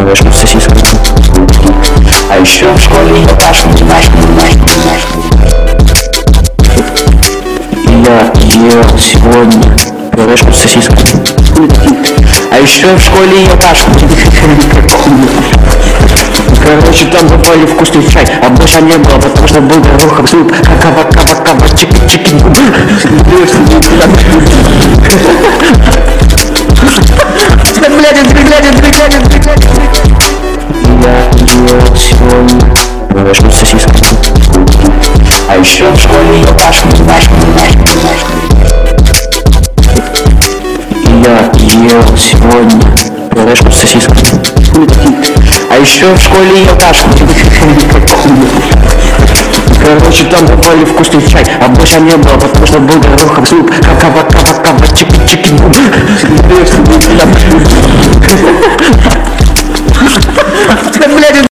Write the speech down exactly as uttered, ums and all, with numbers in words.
пюрешку с сосисками. А еще в школе я кашу, кашу, кашу, кашу. Я ел сегодня пюрешку с сосисками. А еще в школе я кашу. Короче, там попали вкусный чай, а больше не было, потому что был гороховый суп. Какава, кава, кава, чики, чики. Блядь, блядь, блядь, блядь. Я ел сегодня пюрешку с сосисками. А еще в школе я кашу, кашу, кашу, кашу. Я ел сегодня пюрешку с сосисками. А еще в школе я кашу. Короче, там попали вкусный чай, а больше не было, потому что был гороховый суп. Какава, кава, кава, чики, чики. Блядь,